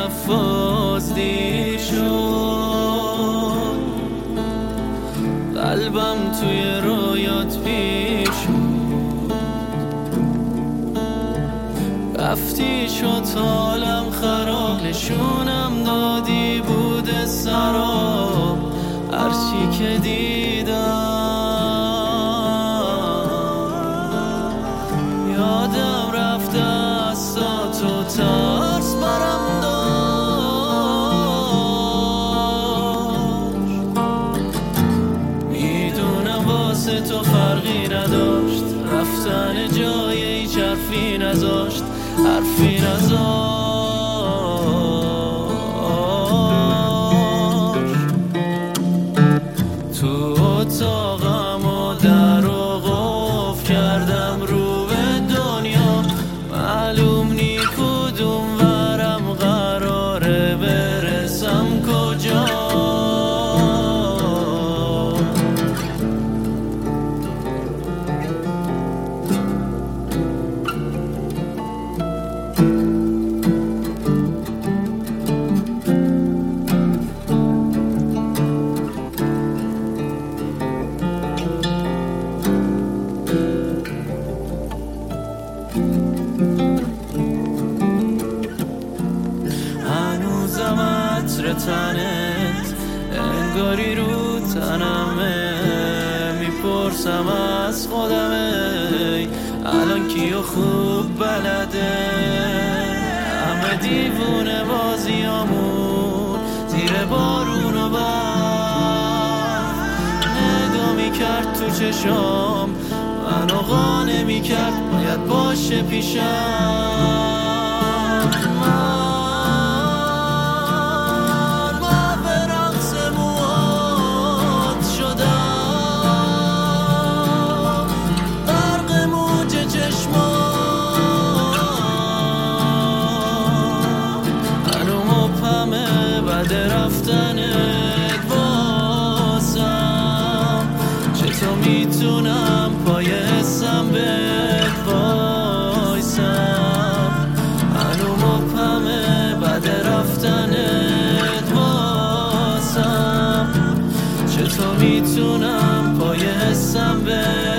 نفاذی شد، قلبم توی رویات پیش شد، رفتی شد حالم خراب، نشونم دادی بود سراب، هرچی که دیدم یادم رفته از تو، ترس برم داشت، میدونم واسه تو فرقی نداشت، رفتن جای هیچ حرفی نذاشت، حرفی نذاشت. تو اتاقم و در و قفل کردم رو به دنیا، معلوم نی کدوم ورم قراره برسم کجا. هنوزم عطر تنت انگاری رو تنمه، میپرسم از خودمه الان کیو خوب بلده. همه دیوونه بازیامون زیر بارون و برف، نگاه میکرد تو چشام منو قانع میکرد باید باشه پیشم. بعد رفتنت واسم چطور میتونم پای حسم بهت وایسم. هنو مبهمه بعد رفتنت واسم چطور میتونم پای حسم بهت